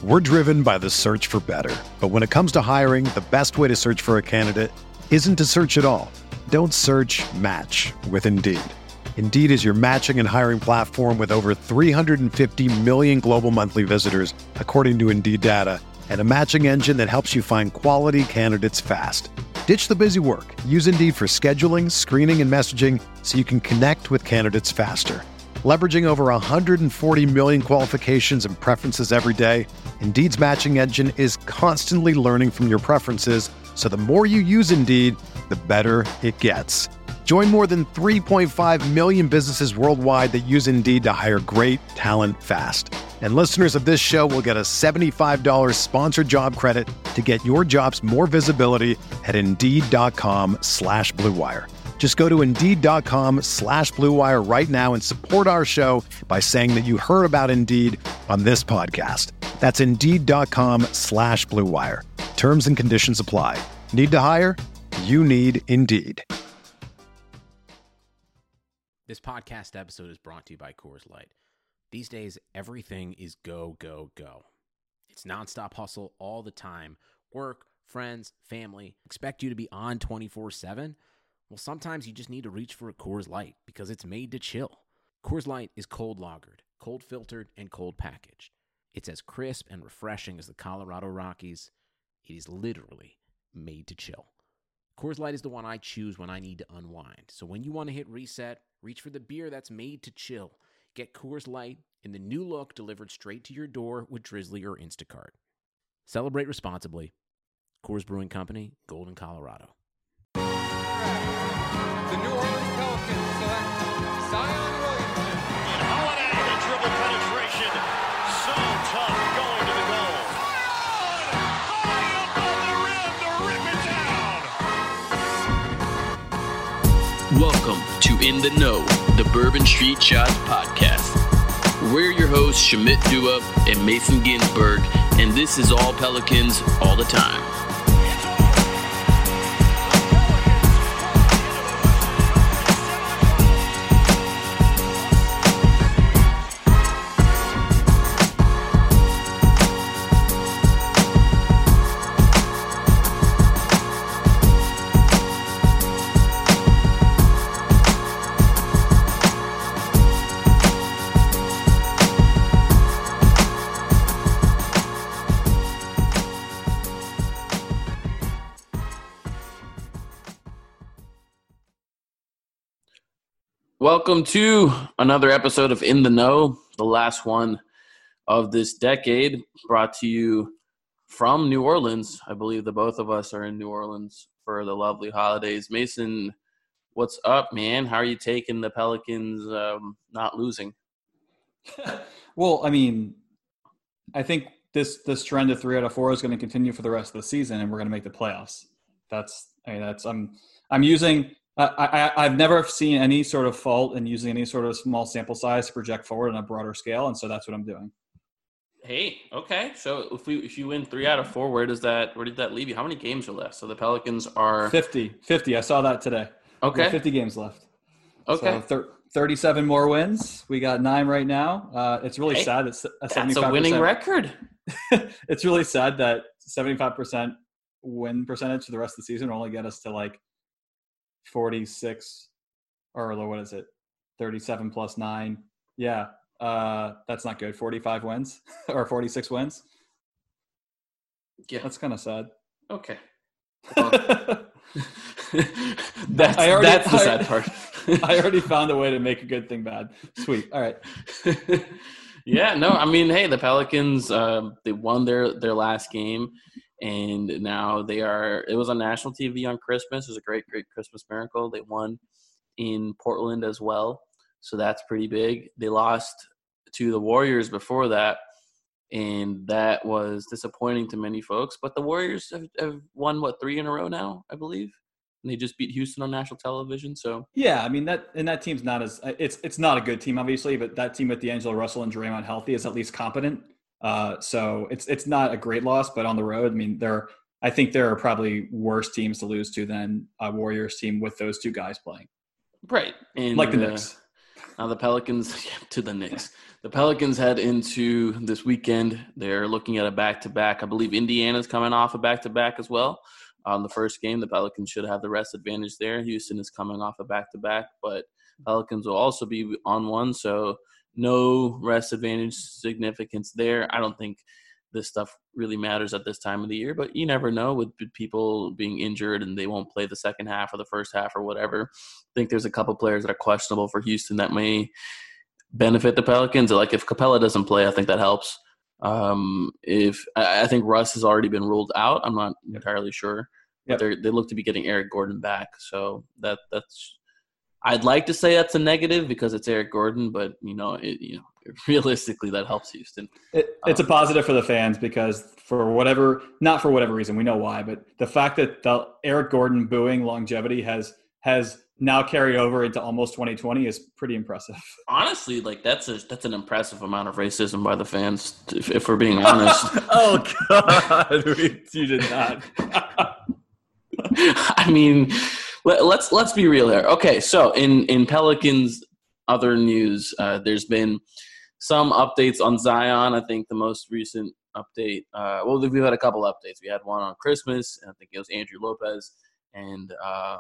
We're driven by the search for better. But when it comes to hiring, the best way to search for a candidate isn't to search at all. Don't search, match with Indeed. Indeed is your matching and hiring platform with over 350 million global monthly visitors, according to Indeed data, and a matching engine that helps you find quality candidates fast. Ditch the busy work. Use Indeed for scheduling, screening, and messaging so you can connect with candidates faster. Leveraging over 140 million qualifications and preferences every day, Indeed's matching engine is constantly learning from your preferences, so the more you use Indeed, the better it gets. Join more than 3.5 million businesses worldwide that use Indeed to hire great talent fast. And listeners of this show will get a $75 sponsored job credit to get your jobs more visibility at Indeed.com/Blue Wire. Just go to Indeed.com/Blue Wire right now and support our show by saying that you heard about Indeed on this podcast. That's Indeed.com/Blue Wire. Terms and conditions apply. Need to hire? You need Indeed. This podcast episode is brought to you by Coors Light. These days, everything is go, go, go. It's nonstop hustle all the time. Work, friends, family, expect you to be on 24/7. Well, sometimes you just need to reach for a Coors Light because it's made to chill. Coors Light is cold lagered, cold filtered, and cold packaged. It's as crisp and refreshing as the Colorado Rockies. It is literally made to chill. Coors Light is the one I choose when I need to unwind. So when you want to hit reset, reach for the beer that's made to chill. Get Coors Light in the new look delivered straight to your door with Drizzly or Instacart. Celebrate responsibly. Coors Brewing Company, Golden, Colorado. The New Orleans Pelicans select Zion Williamson. And Holiday, the dribble penetration. So tough going to the goal. Zion! High above the rim to rip it down. Welcome to In the Know, the Bourbon Street Shots podcast. We're your hosts, Shamit Dua and Mason Ginsberg, and this is all Pelicans all the time. Welcome to another episode of In the Know, the last one of this decade, brought to you from New Orleans. I believe the both of us are in New Orleans for the lovely holidays. Mason, what's up, man? How are you taking the Pelicans not losing? Well, I mean, I think this trend of 3 out of 4 is going to continue for the rest of the season, and we're going to make the playoffs. I'm using. I've never seen any sort of fault in using any sort of small sample size to project forward on a broader scale, and so that's what I'm doing. Hey, okay. So if you win 3 out of 4, where did that leave you? How many games are left? So the Pelicans are 50. I saw that today. Okay, 50 games left. Okay, so 37 more wins. We got 9 right now. It's really sad that that's a winning record. It's really sad that 75% win percentage for the rest of the season will only get us to like 46, or what is it? 37 plus 9. Yeah, that's not good. 45 wins or 46 wins. Yeah, that's kind of sad. Okay. Well, that's the sad part. I already found a way to make a good thing bad. Sweet. All right. Yeah, no, I mean, hey, the Pelicans, they won their last game, and now it was on national TV on Christmas. It was a great, great Christmas miracle. They won in Portland as well, so that's pretty big. They lost to the Warriors before that, and that was disappointing to many folks. But the Warriors have won, 3 in a row now, I believe? And they just beat Houston on national television. So yeah, I mean that team's not as it's not a good team, obviously, but that team with D'Angelo Russell and Draymond healthy is at least competent. So it's not a great loss, but on the road, I mean, I think there are probably worse teams to lose to than a Warriors team with those two guys playing. Right, and like the Knicks. Now the Pelicans to the Knicks. The Pelicans head into this weekend. They're looking at a back-to-back. I believe Indiana's coming off a back-to-back as well. The first game, the Pelicans should have the rest advantage there. Houston is coming off a back-to-back, but Pelicans will also be on one, so no rest advantage significance there. I don't think this stuff really matters at this time of the year, but you never know with people being injured and they won't play the second half or the first half or whatever. I think there's a couple players that are questionable for Houston that may benefit the Pelicans. Like if Capella doesn't play, I think that helps. If I think Russ has already been ruled out, I'm not entirely sure. But they look to be getting Eric Gordon back, so that's. I'd like to say that's a negative because it's Eric Gordon, but realistically that helps Houston. It's a positive for the fans because not for whatever reason, we know why, but the fact that the Eric Gordon booing longevity has now carried over into almost 2020 is pretty impressive. Honestly, like that's an impressive amount of racism by the fans, if we're being honest. Oh God, you did not. I mean, let's be real here. Okay, so in Pelicans other news, there's been some updates on Zion. I think the most recent update, we've had a couple updates. We had one on Christmas, and I think it was Andrew Lopez, and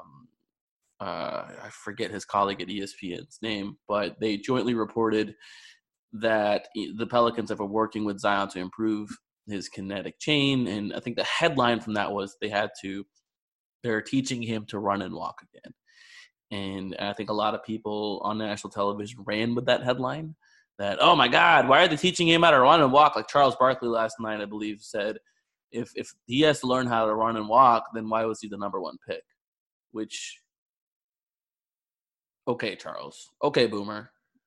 I forget his colleague at ESPN's name, but they jointly reported that the Pelicans have been working with Zion to improve his kinetic chain, and I think the headline from that was they're teaching him to run and walk again. And I think a lot of people on national television ran with that headline that, oh my God, why are they teaching him how to run and walk? Like Charles Barkley last night, I believe, said, if he has to learn how to run and walk, then why was he the number one pick? Which, okay, Charles. Okay, Boomer.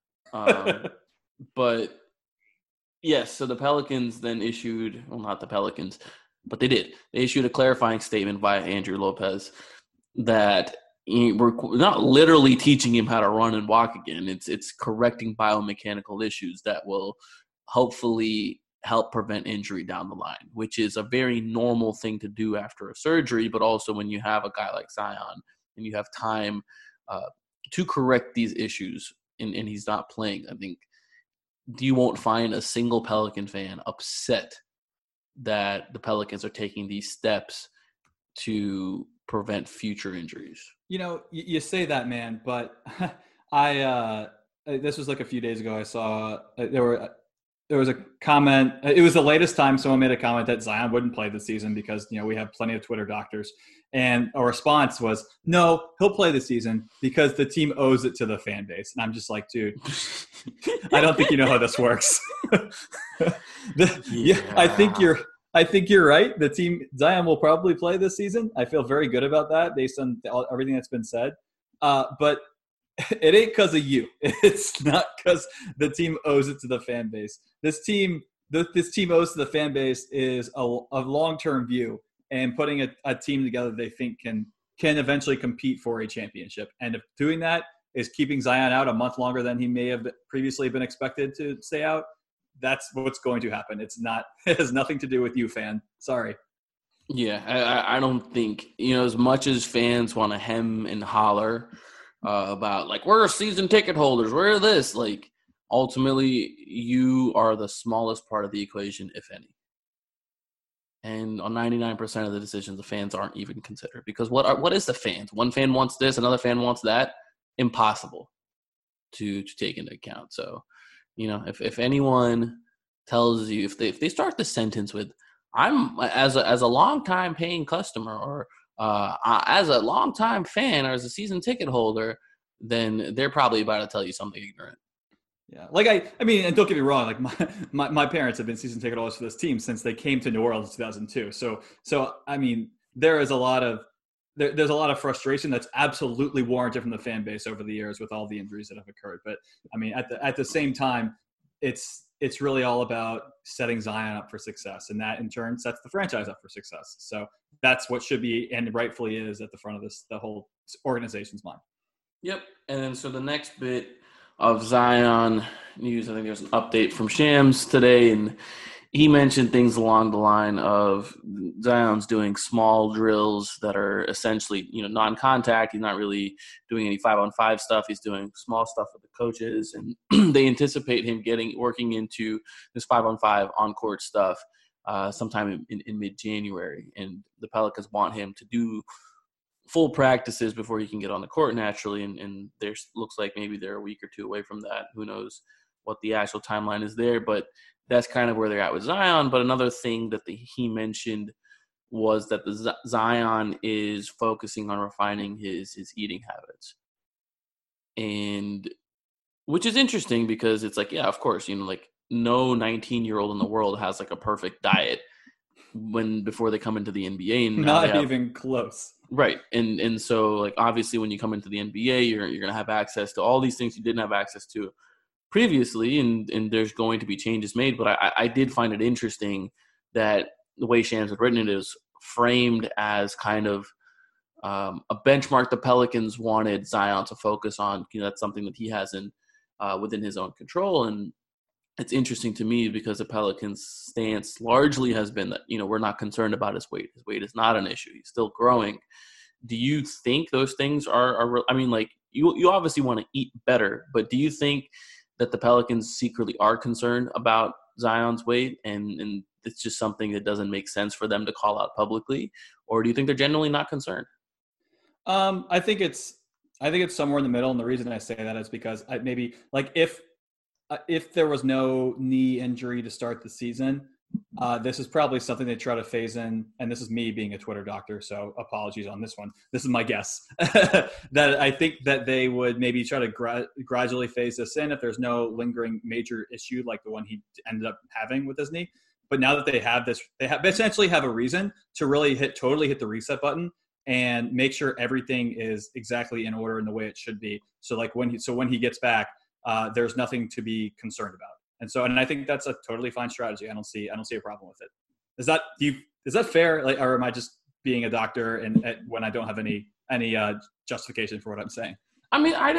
But yes, so the Pelicans then issued, well, not the Pelicans, but they did. They issued a clarifying statement via Andrew Lopez that we're not literally teaching him how to run and walk again. It's correcting biomechanical issues that will hopefully help prevent injury down the line, which is a very normal thing to do after a surgery, but also when you have a guy like Zion and you have time to correct these issues and he's not playing. I think you won't find a single Pelican fan upset that the Pelicans are taking these steps to prevent future injuries. You say that, man, but this was like a few days ago. I saw there was a comment. It was the latest time someone made a comment that Zion wouldn't play this season because, we have plenty of Twitter doctors. And a response was, no, he'll play this season because the team owes it to the fan base. And I'm just like, dude, I don't think you know how this works. I think you're right. The team, Zion will probably play this season. I feel very good about that based on everything that's been said. But it ain't because of you. It's not because the team owes it to the fan base. This team owes to the fan base is a long-term view and putting a team together they think can eventually compete for a championship. And if doing that is keeping Zion out a month longer than he may have previously been expected to stay out, that's what's going to happen. It has nothing to do with you, fan. Sorry. Yeah, I don't think, as much as fans want to hem and holler about, like, we're season ticket holders, we're this, like, ultimately you are the smallest part of the equation, if any. And on 99% of the decisions, the fans aren't even considered. Because what is the fans? One fan wants this, another fan wants that. Impossible to take into account. So, if anyone tells you, if they start the sentence with, I'm as a longtime paying customer or as a longtime fan or as a season ticket holder, then they're probably about to tell you something ignorant. Yeah, like I mean, and don't get me wrong, like my parents have been season ticket holders for this team since they came to New Orleans in 2002. So I mean, there's a lot of frustration that's absolutely warranted from the fan base over the years with all the injuries that have occurred. But I mean, at the same time, it's really all about setting Zion up for success, and that in turn sets the franchise up for success. So that's what should be and rightfully is at the front of the whole organization's mind. Yep. And then so the next bit of Zion news, I think there's an update from Shams today, and he mentioned things along the line of Zion's doing small drills that are essentially, non-contact. He's not really doing any 5-on-5 stuff. He's doing small stuff with the coaches, and they anticipate him working into this 5-on-5 on-court stuff sometime in mid-January. And the Pelicans want him to do full practices before he can get on the court naturally. And there looks like maybe they're a week or two away from that. Who knows what the actual timeline is there, but that's kind of where they're at with Zion. But another thing that he mentioned was that the Zion is focusing on refining his eating habits, and which is interesting because it's like, yeah, of course, like no 19-year-old in the world has like a perfect diet before they come into the NBA. And not even close. Right. And so like obviously when you come into the NBA, you're going to have access to all these things you didn't have access to previously, and there's going to be changes made. But I did find it interesting that the way Shams had written it is framed as kind of a benchmark the Pelicans wanted Zion to focus on. That's something that he has within his own control. And it's interesting to me because the Pelicans' stance largely has been that, we're not concerned about his weight. His weight is not an issue. He's still growing. Do you think those things are I mean, like you obviously want to eat better, but do you think that the Pelicans secretly are concerned about Zion's weight and it's just something that doesn't make sense for them to call out publicly? Or do you think they're genuinely not concerned? I think it's somewhere in the middle. And the reason I say that is because maybe like if there was no knee injury to start the season, this is probably something they try to phase in. And this is me being a Twitter doctor, so apologies on this one. This is my guess that I think that they would maybe try to gradually phase this in if there's no lingering major issue like the one he ended up having with his knee. But now that they have this, they essentially have a reason to really totally hit the reset button and make sure everything is exactly in order in the way it should be. So like when he gets back, there's nothing to be concerned about. And I think that's a totally fine strategy. I don't see a problem with it. Is that fair? Like, or am I just being a doctor and when I don't have any justification for what I'm saying? I mean, I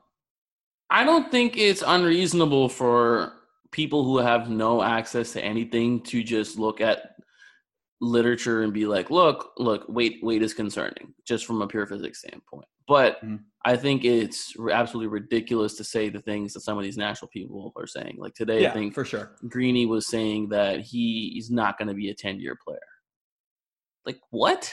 don't think it's unreasonable for people who have no access to anything to just look at literature and be like, look, weight is concerning just from a pure physics standpoint. But I think it's absolutely ridiculous to say the things that some of these national people are saying. Like today, I think for sure, Greeny was saying that he's not going to be a 10-year player. Like what?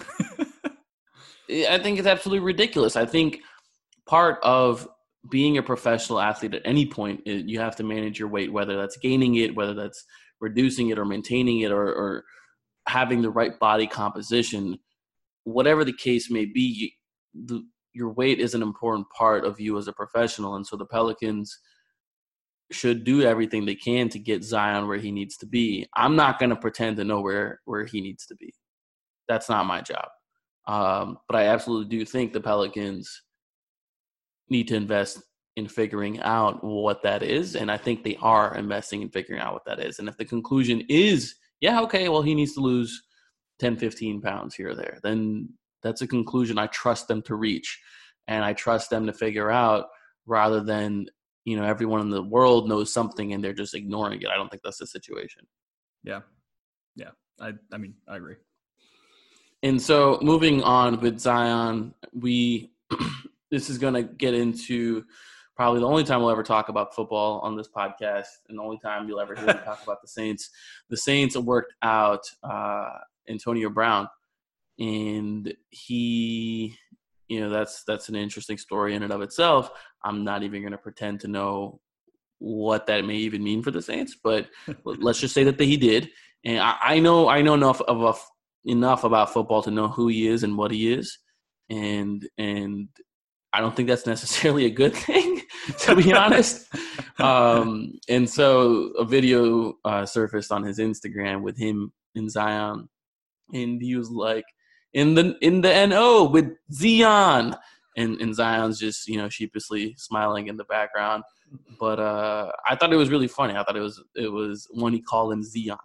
I think it's absolutely ridiculous. I think part of being a professional athlete at any point, you have to manage your weight, whether that's gaining it, whether that's reducing it or maintaining it or having the right body composition. Whatever the case may be, your weight is an important part of you as a professional. And so the Pelicans should do everything they can to get Zion where he needs to be. I'm not going to pretend to know where he needs to be. That's not my job. But I absolutely do think the Pelicans need to invest in figuring out what that is. And I think they are investing in figuring out what that is. And if the conclusion is, yeah, okay, well, he needs to lose 10, 15 pounds here or there, then that's a conclusion I trust them to reach. And I trust them to figure out rather than, everyone in the world knows something and they're just ignoring it. I don't think that's the situation. Yeah. Yeah. I mean, I agree. And so moving on with Zion, this is going to get into probably the only time we'll ever talk about football on this podcast and the only time you'll ever hear me talk about the Saints. The Saints worked out Antonio Brown, and he, that's an interesting story in and of itself. I'm not even going to pretend to know what that may even mean for the Saints, but let's just say that he did. And I know enough about football to know who he is and what he is. And I don't think that's necessarily a good thing, to be honest. And so a video surfaced on his Instagram with him and Zion, and he was like, in the NO with Zion, and Zion's just sheepishly smiling in the background. But I thought it was really funny. I thought it was one, he called him Zion.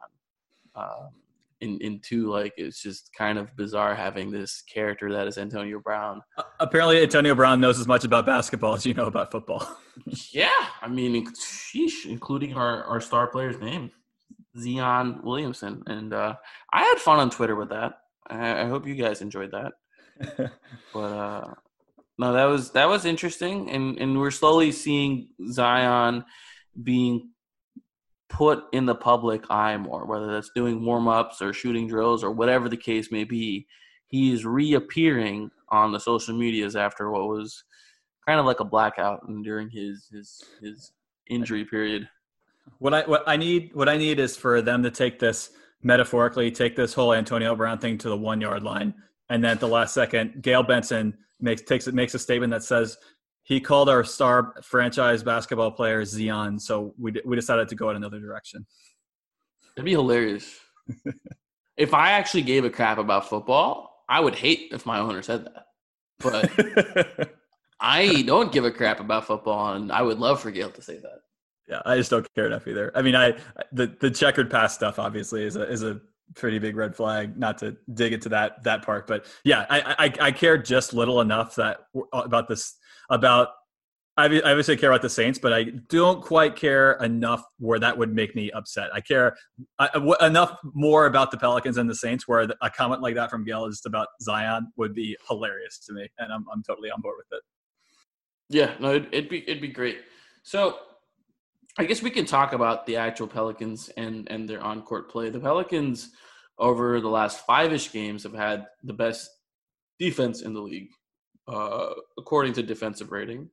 And two, like, it's just kind of bizarre having this character that is Antonio Brown. Apparently, Antonio Brown knows as much about basketball as you know about football. Yeah, I mean, sheesh, including our star player's name. Zion Williamson. And I had fun on Twitter with that. I hope you guys enjoyed that. But no, that was interesting. And we're slowly seeing Zion being put in the public eye more, whether that's doing warm-ups or shooting drills or whatever the case may be. He is reappearing on the social medias after what was kind of like a blackout during his injury period. What I need is for them to take this metaphorically, take this whole Antonio Brown thing to the 1 yard line, and then at the last second, Gail Benson makes a statement that says he called our star franchise basketball player Zion, so we decided to go in another direction. That'd be hilarious. If I actually gave a crap about football, I would hate if my owner said that. But I don't give a crap about football, and I would love for Gail to say that. Yeah, I just don't care enough either. I mean, the checkered pass stuff obviously is a pretty big red flag. Not to dig into that part, but yeah, I care just little enough about this. I obviously care about the Saints, but I don't quite care enough where that would make me upset. I care enough more about the Pelicans and the Saints where a comment like that from Gail just about Zion would be hilarious to me, and I'm totally on board with it. Yeah, no, it'd be great. So I guess we can talk about the actual Pelicans and their on-court play. The Pelicans over the last 5-ish games have had the best defense in the league, according to defensive rating.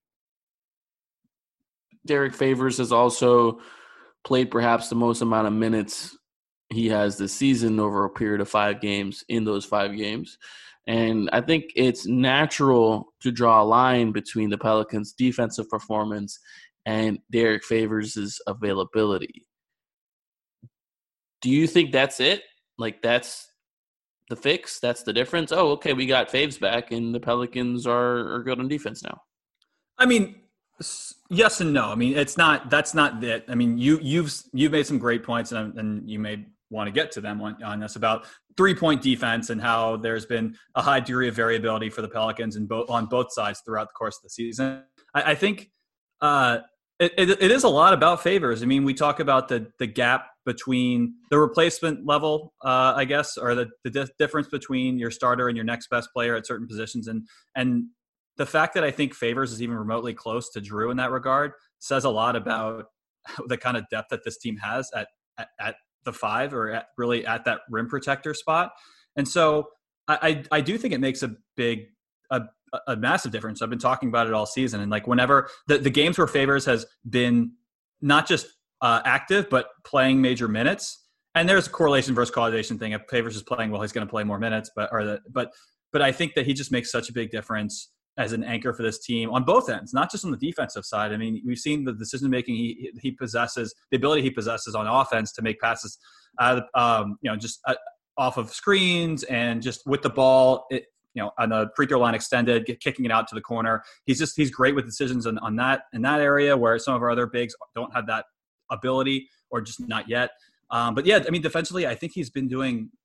Derek Favors has also played perhaps the most amount of minutes he has this season over a period of 5 games in those 5 games. And I think it's natural to draw a line between the Pelicans' defensive performance and Derek Favors' availability. Do you think that's it? Like, that's the fix? That's the difference? Oh, okay, we got Faves back, and the Pelicans are good on defense now. I mean, yes and no. I mean, that's not it. I mean, you've made some great points, and you may want to get to them on this about 3-point defense and how there's been a high degree of variability for the Pelicans on both sides throughout the course of the season. I think it is a lot about Favors. I mean, we talk about the gap between the replacement level, I guess, or the difference between your starter and your next best player at certain positions, and the fact that I think Favors is even remotely close to Drew in that regard says a lot about the kind of depth that this team has at the 5 or really at that rim protector spot. And so I do think it makes a massive difference. I've been talking about it all season. And like whenever the games where Favors has been not just active, but playing major minutes, and there's a correlation versus causation thing. If Favors is playing well, he's going to play more minutes, but I think that he just makes such a big difference as an anchor for this team on both ends, not just on the defensive side. I mean, we've seen the decision-making he possesses, the ability he possesses on offense to make passes out of, just off of screens and just with the ball, on the free throw line extended, kicking it out to the corner. He's great with decisions in that area where some of our other bigs don't have that ability or just not yet. But yeah, I mean, defensively, I think he's been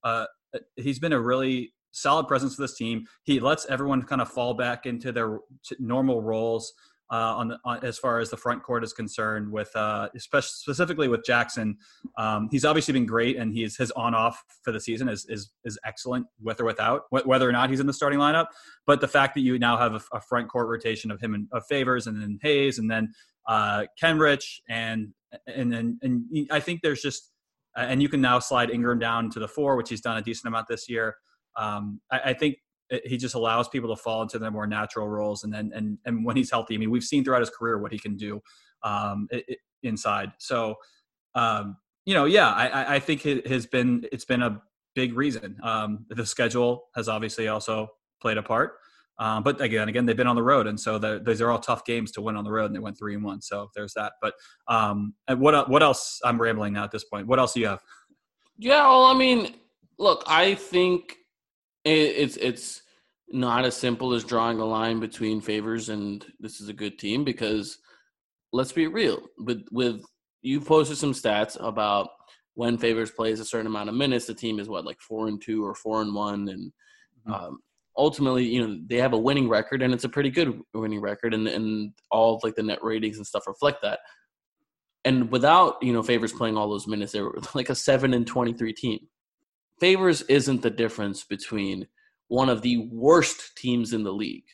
a really solid presence for this team. He lets everyone kind of fall back into their normal roles on as far as the front court is concerned. With specifically with Jackson, he's obviously been great, and his on-off for the season is excellent, with or without, whether or not he's in the starting lineup. But the fact that you now have a front court rotation of him and of Favors, and then Hayes, and then Kenrich, and I think there's just and you can now slide Ingram down to the 4, which he's done a decent amount this year. I think he just allows people to fall into their more natural roles, and when he's healthy, I mean, we've seen throughout his career what he can do inside. So, I think it's been a big reason. The schedule has obviously also played a part, but again, they've been on the road, and so those are all tough games to win on the road, and they went 3-1. So there's that. But and what else? I'm rambling now at this point. What else do you have? Yeah, well, I mean, look, I think it's not as simple as drawing a line between Favors and this is a good team, because let's be real. With you posted some stats about when Favors plays a certain amount of minutes, the team is like 4-2 or 4-1, and ultimately, they have a winning record, and it's a pretty good winning record, and all of like the net ratings and stuff reflect that. And without, Favors playing all those minutes, they were like a 7-23 team. Favors isn't the difference between one of the worst teams in the league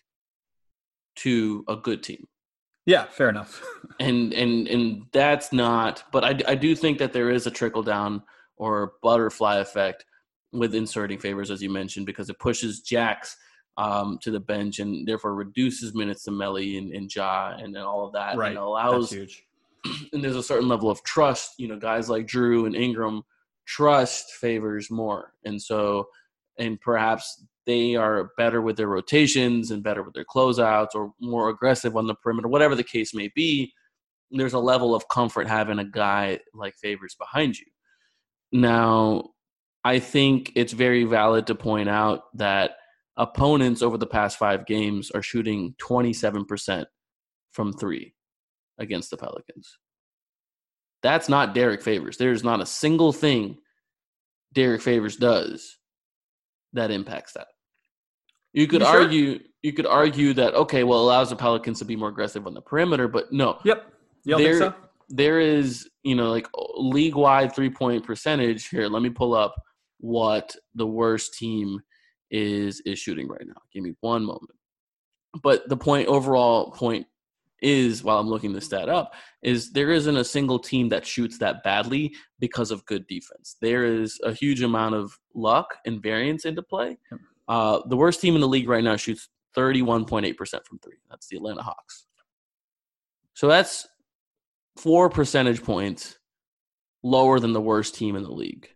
to a good team. Yeah, fair enough. and that's not, but I do think that there is a trickle down or butterfly effect with inserting Favors, as you mentioned, because it pushes Jax to the bench and therefore reduces minutes to Melly and Ja and all of that. Right. And allows, that's huge. And there's a certain level of trust, guys like Drew and Ingram trust Favors more. And perhaps they are better with their rotations and better with their closeouts or more aggressive on the perimeter, whatever the case may be. There's a level of comfort having a guy like Favors behind you. Now, I think it's very valid to point out that opponents over the past 5 games are shooting 27% from 3 against the Pelicans. That's not Derek Favors. There's not a single thing Derek Favors does that impacts that. You could argue that, okay, well, it allows the Pelicans to be more aggressive on the perimeter, but no. Yep. You don't think so? There is, like league-wide 3-point percentage here. Let me pull up what the worst team is shooting right now. Give me one moment. But the overall point is, while I'm looking this stat up, is there isn't a single team that shoots that badly because of good defense. There is a huge amount of luck and variance into play. The worst team in the league right now shoots 31.8% from 3. That's the Atlanta Hawks. So that's 4 percentage points lower than the worst team in the league.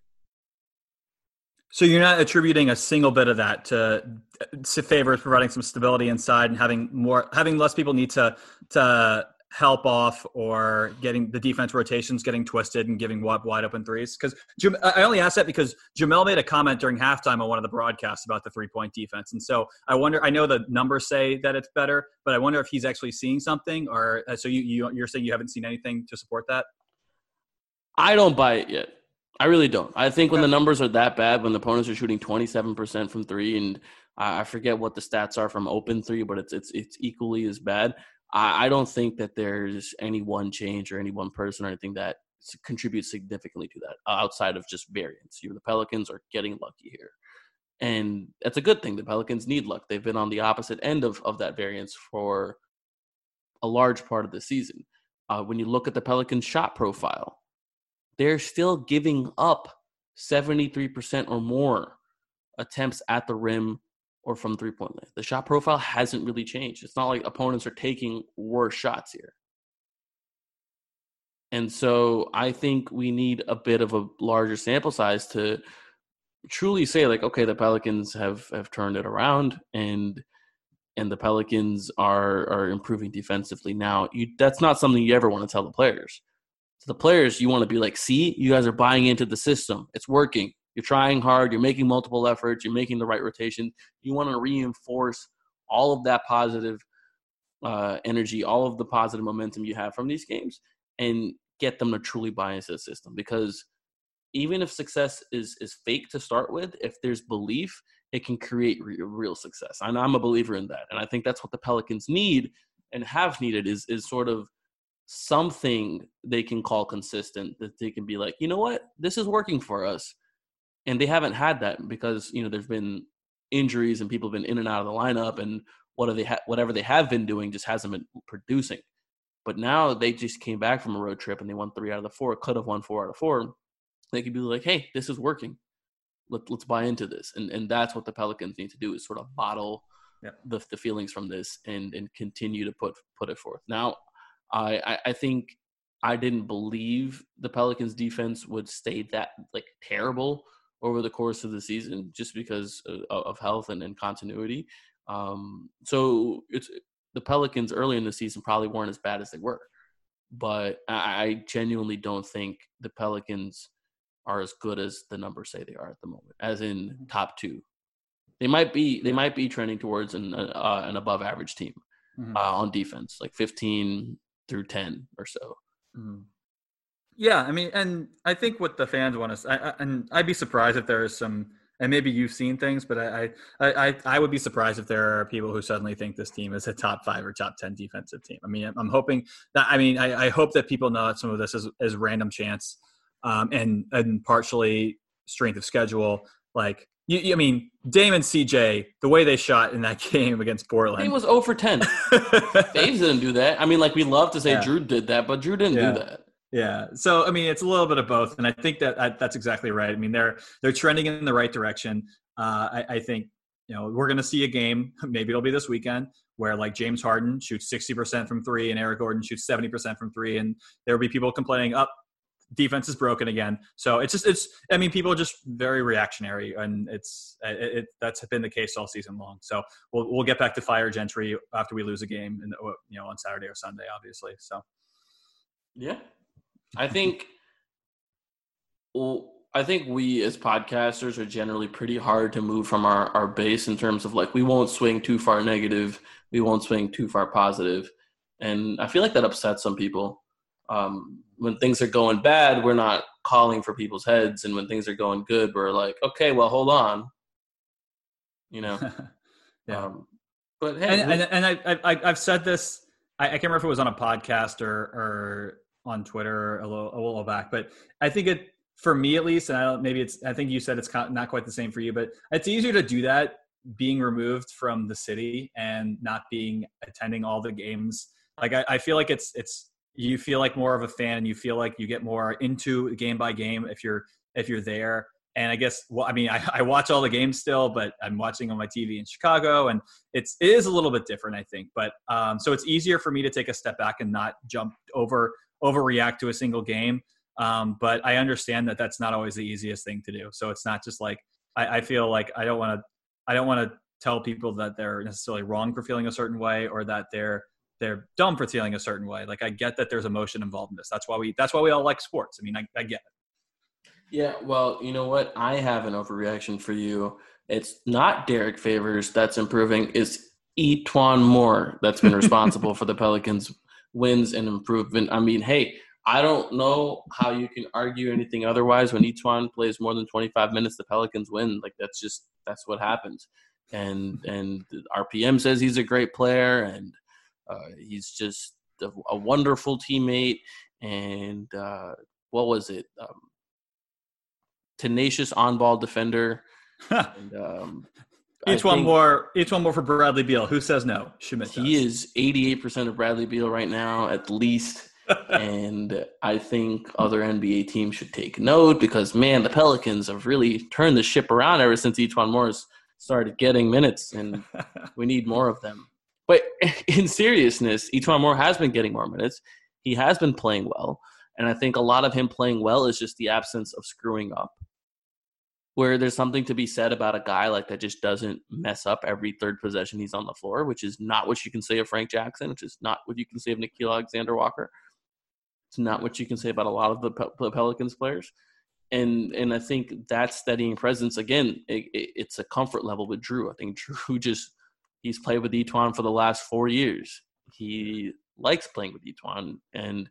So you're not attributing a single bit of that to Favors providing some stability inside and having less people need to help off or getting the defense rotations getting twisted and giving wide open threes? Because I only asked that because Jamel made a comment during halftime on one of the broadcasts about the 3-point defense, and so I wonder. I know the numbers say that it's better, but I wonder if he's actually seeing something. Or so you're saying you haven't seen anything to support that? I don't buy it yet. I really don't. I think when the numbers are that bad, when the opponents are shooting 27% from 3, and I forget what the stats are from open 3, but it's equally as bad. I don't think that there's any one change or any one person or anything that contributes significantly to that outside of just variance. The Pelicans are getting lucky here. And that's a good thing. The Pelicans need luck. They've been on the opposite end of that variance for a large part of the season. When you look at the Pelicans' shot profile, they're still giving up 73% or more attempts at the rim or from 3-point line. The shot profile hasn't really changed. It's not like opponents are taking worse shots here. And so I think we need a bit of a larger sample size to truly say, like, okay, the Pelicans have turned it around and the Pelicans are improving defensively. Now, that's not something you ever want to tell the players. To the players, you want to be like, see, you guys are buying into the system. It's working. You're trying hard. You're making multiple efforts. You're making the right rotation. You want to reinforce all of that positive energy, all of the positive momentum you have from these games, and get them to truly buy into the system. Because even if success is fake to start with, if there's belief, it can create real success. I'm a believer in that. And I think that's what the Pelicans need and have needed is sort of something they can call consistent, that they can be like, you know what, this is working for us. And they haven't had that because, there's been injuries and people have been in and out of the lineup, and whatever they have been doing just hasn't been producing. But now they just came back from a road trip and they won 3 out of the 4, could have won 4 out of 4. They could be like, hey, this is working. Let's buy into this. And that's what the Pelicans need to do, is sort of bottle the feelings from this and continue to put it forth. Now, I think I didn't believe the Pelicans defense would stay that terrible over the course of the season just because of health and continuity. So it's the Pelicans early in the season probably weren't as bad as they were, but I genuinely don't think the Pelicans are as good as the numbers say they are at the moment, as in top 2. They might be trending towards an above average team on defense, like 15 through 10 or so. Yeah, I mean, and I think what the fans want to, and I'd be surprised if there is some and maybe you've seen things, but I would be surprised if there are people who suddenly think this team is a top 5 or top 10 defensive team. I mean, I'm hoping that, I hope that people know that some of this is random chance, and partially strength of schedule. Like, I mean, Dame and CJ, the way they shot in that game against Portland. Dame was 0 for 10. Faves didn't do that. I mean, like, we love to say Drew did that, but Drew didn't do that. Yeah. So, I mean, it's a little bit of both. And I think that's exactly right. I mean, they're trending in the right direction. I think, we're going to see a game, maybe it'll be this weekend, where like James Harden shoots 60% from 3 and Eric Gordon shoots 70% from 3. And there'll be people complaining, defense is broken again. So people are just very reactionary, and that's been the case all season long. So we'll get back to fire Gentry after we lose a game on Saturday or Sunday, obviously. So. Yeah. I think we as podcasters are generally pretty hard to move from our base in terms of like, we won't swing too far negative. We won't swing too far positive. And I feel like that upsets some people. When things are going bad, we're not calling for people's heads. And when things are going good, we're like, okay, well, hold on. Yeah. But hey, I've said this, I can't remember if it was on a podcast or on Twitter a little back, but I think for me at least, and I think you said it's not quite the same for you, but it's easier to do that being removed from the city and not attending all the games. Like I feel like it's you feel like more of a fan, and you feel like you get more into game by game if you're there. And I guess, I watch all the games still, but I'm watching on my TV in Chicago, and it is a little bit different, I think. But so it's easier for me to take a step back and not overreact to a single game. But I understand that that's not always the easiest thing to do. So it's not just like, I feel like I don't want to tell people that they're necessarily wrong for feeling a certain way, or that they're dumb for feeling a certain way. Like, I get that there's emotion involved in this. That's why we all like sports. I mean, I get it. Yeah. Well, you know what? I have an overreaction for you. It's not Derek Favors that's improving. It's E'Twaun Moore that's been responsible for the Pelicans' wins and improvement. I mean, hey, I don't know how you can argue anything otherwise. When E'Twaun plays more than 25 minutes, the Pelicans win. Like, that's what happens. And RPM says he's a great player, and he's just a wonderful teammate. And what was it? Tenacious on-ball defender. And, Each one more for Bradley Beal. Who says no? Schmidt does. He is 88% of Bradley Beal right now, at least. And I think other NBA teams should take note, because, man, the Pelicans have really turned the ship around ever since E'Twaun Moore's started getting minutes, and we need more of them. But in seriousness, E'Twaun Moore has been getting more minutes. He has been playing well. And I think a lot of him playing well is just the absence of screwing up, where there's something to be said about a guy like that just doesn't mess up every third possession he's on the floor, which is not what you can say of Frank Jackson, which is not what you can say of Nickeil Alexander-Walker. It's not what you can say about a lot of the Pelicans players. And I think that steadying presence, again, it's a comfort level with Drew. I think Drew he's played with E'Twaun for the last 4 years. He likes playing with E'Twaun, and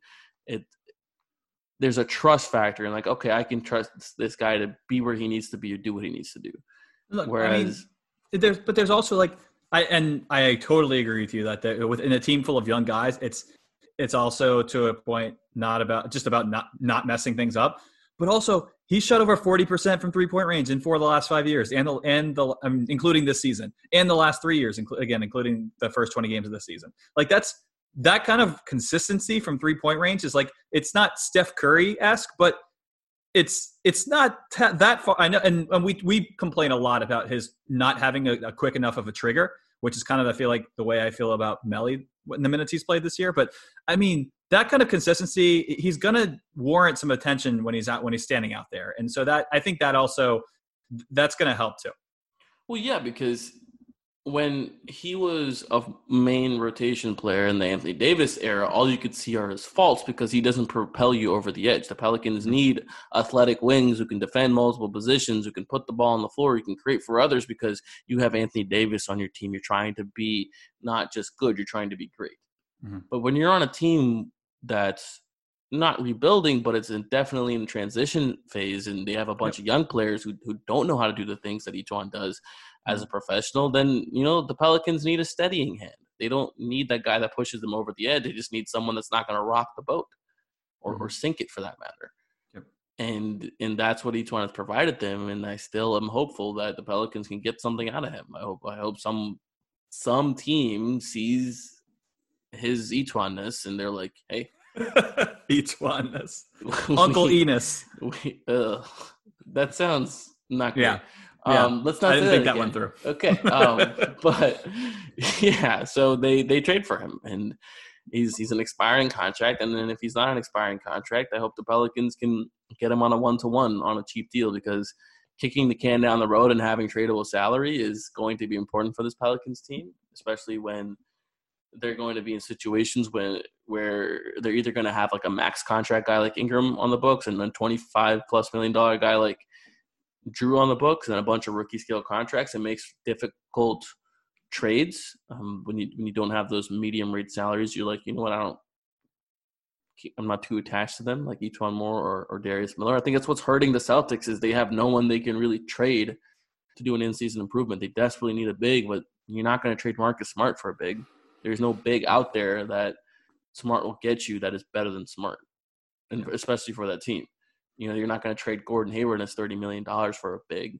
there's a trust factor. And like, okay, I can trust this guy to be where he needs to be or do what he needs to do. Look, whereas there's also like, I totally agree with you that within a team full of young guys, it's also to a point not messing things up, but also he shot over 40% from 3-point range in 4 of the last 5 years, and including this season, and the last 3 years, including the first 20 games of the season. Like, that kind of consistency from 3-point range is like, it's not Steph Curry-esque, but it's not that far. I know, and we complain a lot about his not having a quick enough of a trigger, which is kind of, I feel like, the way I feel about Melly in the minutes he's played this year. But I mean, that kind of consistency, he's going to warrant some attention when he's standing out there. And so that, I think that also, that's going to help too. Well, yeah, because when he was a main rotation player in the Anthony Davis era, all you could see are his faults, because he doesn't propel you over the edge. The Pelicans need athletic wings who can defend multiple positions, who can put the ball on the floor, who can create for others, because you have Anthony Davis on your team. You're trying to be not just good, you're trying to be great. Mm-hmm. But when you're on a team that's not rebuilding, but it's definitely in transition phase, and they have a bunch of young players who don't know how to do the things that Etuan does as a professional, then, the Pelicans need a steadying hand. They don't need that guy that pushes them over the edge. They just need someone that's not going to rock the boat or sink it, for that matter. Yep. And that's what Etuan has provided them, and I still am hopeful that the Pelicans can get something out of him. I hope some team sees his Etuan-ness and they're like, hey, Etuan-ness. Uncle Enos. That sounds not good. Yeah. Let's not. I didn't think that went through. Okay. But yeah, so they trade for him, and he's an expiring contract. And then if he's not an expiring contract, I hope the Pelicans can get him on a 1-to-1 on a cheap deal, because kicking the can down the road and having tradable salary is going to be important for this Pelicans team, especially when they're going to be in situations where they're either going to have like a max contract guy like Ingram on the books, and then $25+ million guy like Drew on the books, and a bunch of rookie scale contracts. It makes difficult trades when you don't have those medium rate salaries. You're like, you know what, I'm not too attached to them, like Etuan Moore or Darius Miller. I think that's what's hurting the Celtics, is they have no one they can really trade to do an in-season improvement. They desperately need a big, but you're not going to trade Marcus Smart for a big. There's no big out there that Smart will get you that is better than Smart, and especially for that team. You're not going to trade Gordon Hayward and it's $30 million for a big.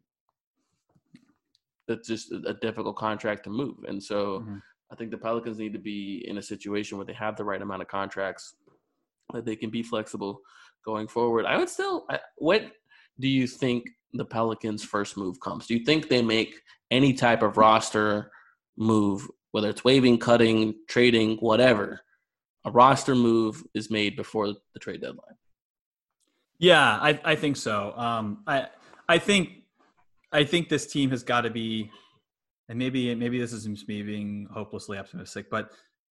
That's just a difficult contract to move. And so I think the Pelicans need to be in a situation where they have the right amount of contracts, that they can be flexible going forward. What do you think the Pelicans' first move comes? Do you think they make any type of roster move, whether it's waiving, cutting, trading, whatever? A roster move is made before the trade deadline. Yeah, I think so. I think this team has got to be, and maybe this is just me being hopelessly optimistic, but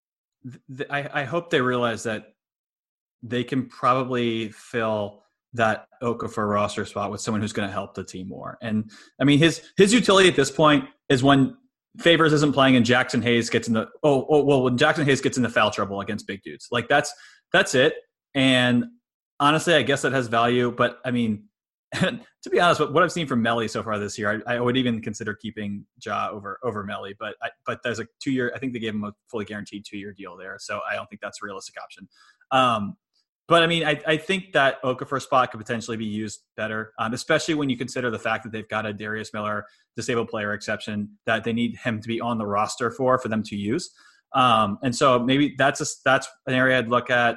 I hope they realize that they can probably fill that Okafor roster spot with someone who's going to help the team more. And I mean, his utility at this point is when Favors isn't playing and Jackson Hayes gets in when Jackson Hayes gets into foul trouble against big dudes. Like that's it. And honestly, I guess that has value, but I mean, to be honest, what I've seen from Melly so far this year, I would even consider keeping Ja over Melly, but there's a 2-year, I think they gave him a fully guaranteed 2-year deal there. So I don't think that's a realistic option. But I mean, I think that Okafor spot could potentially be used better, especially when you consider the fact that they've got a Darius Miller disabled player exception that they need him to be on the roster for them to use. And so maybe that's an area I'd look at.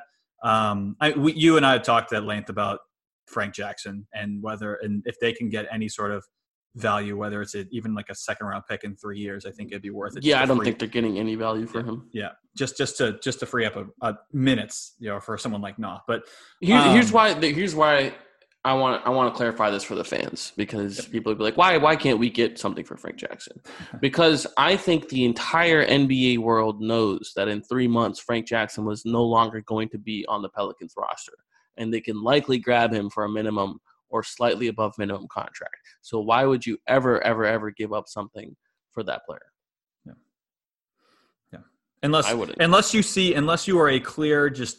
You and I have talked at length about Frank Jackson and if they can get any sort of value, whether it's even like a second round pick in 3 years, I think it'd be worth it. Yeah, I don't think they're getting any value for him. Yeah, just to free up a minutes, for someone like Nah. But here's why I want to clarify this for the fans, because people will be like, why can't we get something for Frank Jackson? Because I think the entire NBA world knows that in 3 months Frank Jackson was no longer going to be on the Pelicans roster, and they can likely grab him for a minimum or slightly above minimum contract. So why would you ever give up something for that player? Yeah. Unless you are a clear just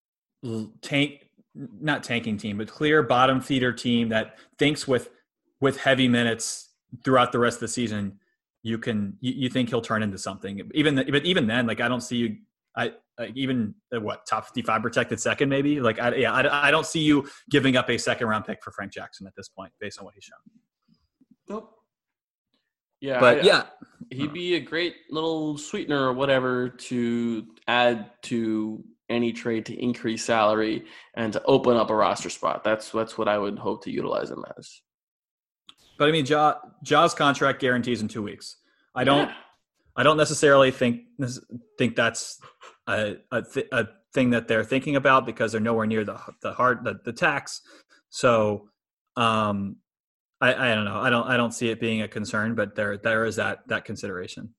not tanking team, but clear bottom feeder team that thinks with heavy minutes throughout the rest of the season, you think he'll turn into something. But even then, like I don't see you. Even top 55 protected second maybe. Like I don't see you giving up a second round pick for Frank Jackson at this point based on what he's shown. Nope. Yeah, but he'd be a great little sweetener or whatever to add to any trade to increase salary and to open up a roster spot. That's what I would hope to utilize him as. But I mean, Ja's contract guarantees in 2 weeks. I don't necessarily think that's a thing that they're thinking about, because they're nowhere near the tax. So I don't know. I don't see it being a concern, but there is that consideration.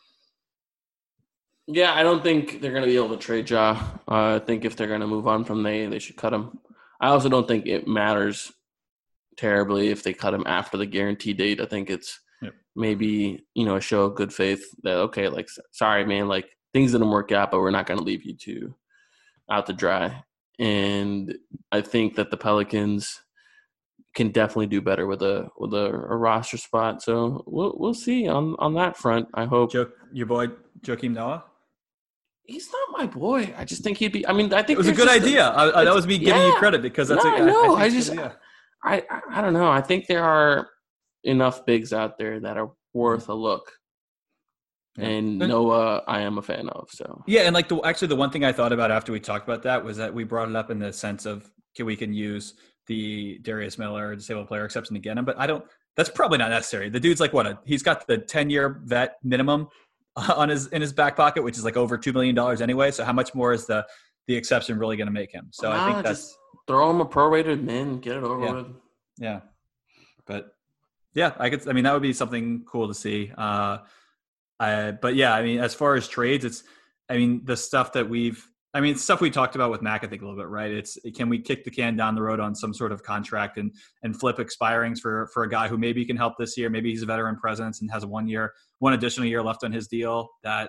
Yeah, I don't think they're going to be able to trade Ja. I think if they're going to move on from they should cut him. I also don't think it matters terribly if they cut him after the guarantee date. I think it's maybe, a show of good faith that, okay, like, sorry, man, like things didn't work out, but we're not going to leave you out to dry. and I think that the Pelicans can definitely do better with a roster spot. So we'll see on that front. I hope. Your boy Joakim Noah. He's not my boy. I just think he'd be. I mean, I think It was a good idea. That was me giving you credit because that's. I know. I don't know. I think there are enough bigs out there that are worth a look. Yeah. And Noah, I am a fan of. So yeah, and like the one thing I thought about after we talked about that was that we brought it up in the sense of we can use the Darius Miller disabled player exception to get him, but I don't. That's probably not necessary. The dude's like he's got the 10-year vet minimum in his back pocket, which is like over $2 million anyway. So how much more is the exception really going to make him? So I think that's just throw him a prorated min, get it over with. Yeah, but yeah, I mean, that would be something cool to see. But yeah, I mean, as far as trades, the stuff that stuff we talked about with Mac, I think a little bit, right? Can we kick the can down the road on some sort of contract and flip expirings for a guy who maybe can help this year? Maybe he's a veteran presence and has one additional year left on his deal that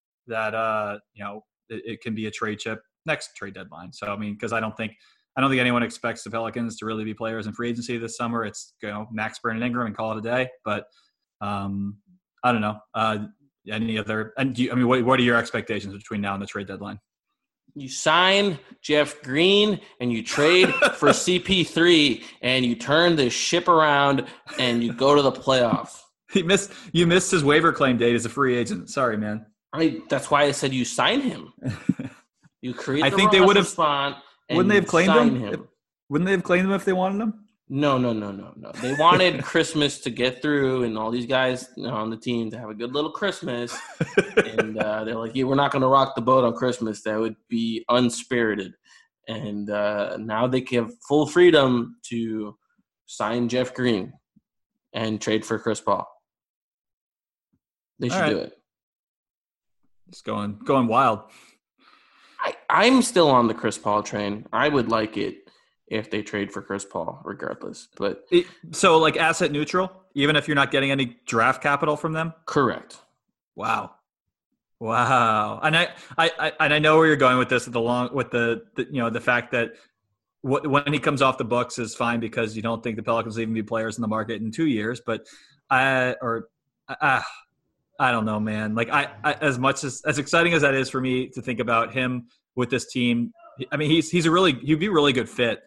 it can be a trade chip next trade deadline. So, I mean, because I don't think anyone expects the Pelicans to really be players in free agency this summer. It's, Max, Brandon Ingram and call it a day. But I don't know. Any other? And what are your expectations between now and the trade deadline? You sign Jeff Green and you trade for CP3 and you turn this ship around and you go to the playoff. You missed his waiver claim date as a free agent. Sorry, man. That's why I said you sign him. You create. I think they would have. Wouldn't they have claimed him? Wouldn't they have claimed him if they wanted him? No. They wanted Christmas to get through and all these guys on the team to have a good little Christmas. And they're like, yeah, we're not going to rock the boat on Christmas. That would be unspirited. And now they have full freedom to sign Jeff Green and trade for Chris Paul. They should do it. It's going wild. I'm still on the Chris Paul train. I would like it if they trade for Chris Paul, regardless. But so, like, asset neutral, even if you're not getting any draft capital from them. Correct. Wow. And I know where you're going with this. The fact that when he comes off the books is fine because you don't think the Pelicans will even be players in the market in 2 years. But I don't know, man. Like as much as exciting as that is for me to think about him with this team, I mean, he'd be a really good fit.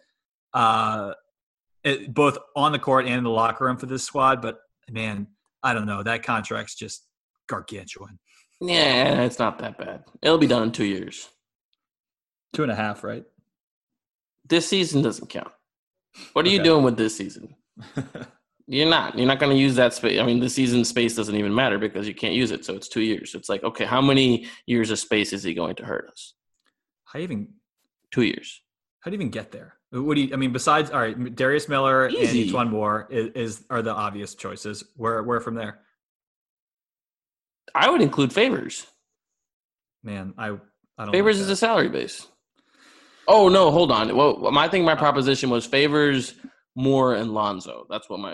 Both on the court and in the locker room for this squad, but man, I don't know. That contract's just gargantuan. Yeah, it's not that bad. It'll be done in 2 years. 2.5, right? This season doesn't count. What are you doing with this season? You're not going to use that space. I mean, the season space doesn't even matter because you can't use it. So it's 2 years. It's like, okay, how many years of space is he going to hurt us? 2 years. How do you even get there? Besides, all right, Darius Miller Easy. And Etuan Moore are the obvious choices. Where from there? I would include Favors. Man, I don't. Favors is a salary base. Oh no, hold on. Well, my proposition was Favors, Moore, and Lonzo. That's what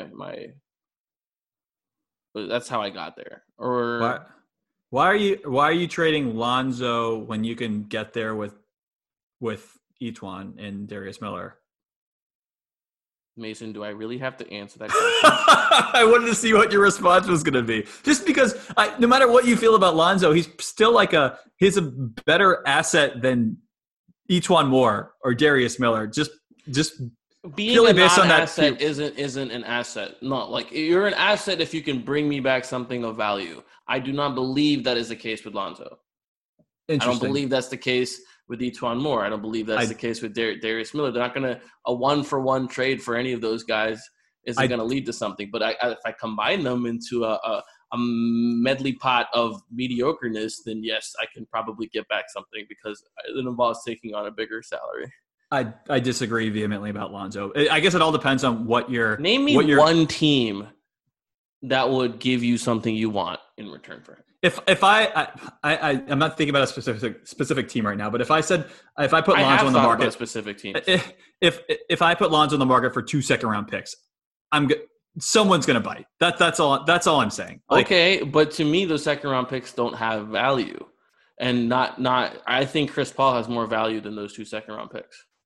that's how I got there. Or why are you trading Lonzo when you can get there with Etuan and Darius Miller? Mason, do I really have to answer that question? I wanted to see what your response was going to be. Just because no matter what you feel about Lonzo, he's still he's a better asset than Etuan Moore or Darius Miller. Just being a non-asset isn't an asset. Not like you're an asset if you can bring me back something of value. I do not believe that is the case with Lonzo. I don't believe that's the case with Etuan Moore. I don't believe that's the case with Darius Miller. They're not going to – a one-for-one trade for any of those guys isn't going to lead to something. But if I combine them into a medley pot of mediocreness, then yes, I can probably get back something because it involves taking on a bigger salary. I disagree vehemently about Lonzo. I guess it all depends on what you're – Name me one team that would give you something you want in return for him. If I'm not thinking about a specific team right now, but if I put Lonzo on the market, about specific teams. If I put Lonzo on the market for 2 second-round picks, someone's going to bite. That's all I'm saying. Okay, but to me, those second-round picks don't have value, and not. I think Chris Paul has more value than those 2 second-round picks.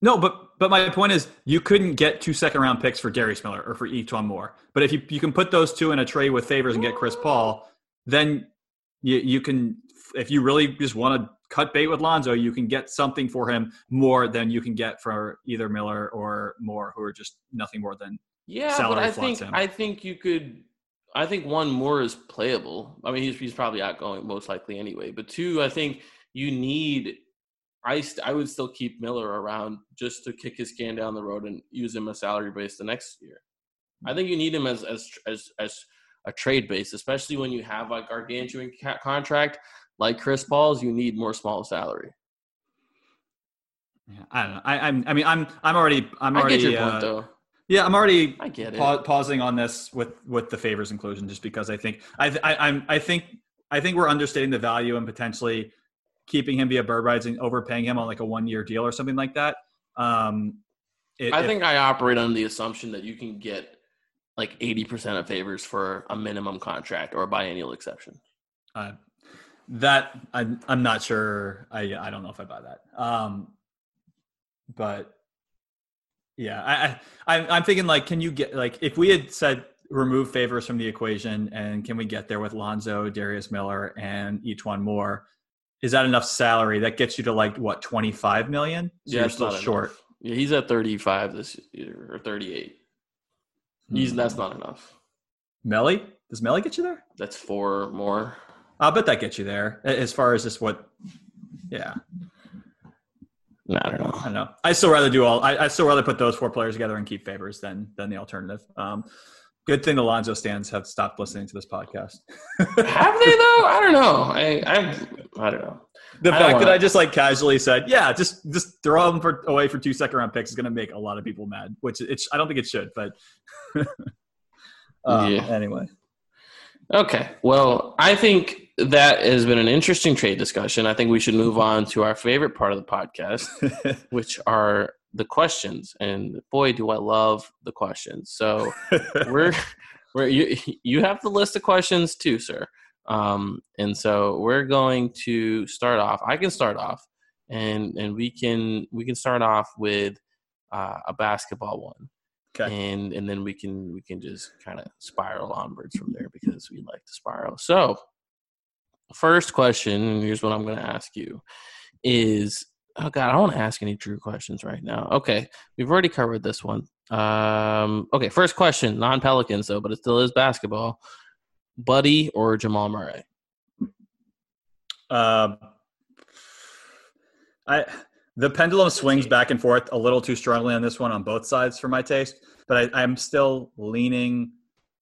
No, but my point is you couldn't get 2 second-round picks for Darius Miller or for Etuan Moore. But if you can put those two in a trade with Favors and get Chris Paul, then you can, if you really just want to cut bait with Lonzo, you can get something for him more than you can get for either Miller or Moore, who are just nothing more than salary but I think you could. I think one, Moore is playable. I mean, he's probably outgoing most likely anyway. But two, I think you need. I would still keep Miller around just to kick his can down the road and use him as salary base the next year. I think you need him as a trade base, especially when you have a gargantuan contract like Chris Paul's. You need more small salary. Yeah, I don't know. I'm already. I get your point though. Yeah, I'm already. I get it. Pausing on this with the Favors inclusion, just because I think we're understating the value and potentially keeping him via bird rights and overpaying him on like a 1-year deal or something like that. I think I operate on the assumption that you can get like 80% of Favors for a minimum contract or a biennial exception. That I'm not sure. I don't know if I buy that. But yeah, I'm thinking like, can you get like if we had said remove Favors from the equation and can we get there with Lonzo, Darius Miller, and Etuan Moore? Is that enough salary that gets you to like what 25 million? So you're still short. Enough. Yeah, he's at 35 this year or 38. That's not enough. Melly? Does Melly get you there? That's 4 more. I'll bet that gets you there. As far as just what? Yeah. I don't know. I don't know. I still rather put those 4 players together and keep Favors than the alternative. Good thing the Lonzo stands have stopped listening to this podcast. Have they though? I don't know. I don't know. The fact that I just like casually said, yeah, just throw them away for 2 second-round picks is going to make a lot of people mad. Which I don't think it should, but anyway. Okay. Well, I think that has been an interesting trade discussion. I think we should move on to our favorite part of the podcast, which are the questions. And boy, do I love the questions. So you have the list of questions too, sir. And so we're going to start off. I can start off and we can start off with a basketball one. Okay. And then we can just kind of spiral onwards from there because we like to spiral. So first question, and here's what I'm going to ask you is, oh God, I don't want to ask any Drew questions right now. Okay. We've already covered this one. Okay. First question, non-Pelicans though, but it still is basketball. Buddy or Jamal Murray? The pendulum swings back and forth a little too strongly on this one on both sides for my taste, but I'm still leaning.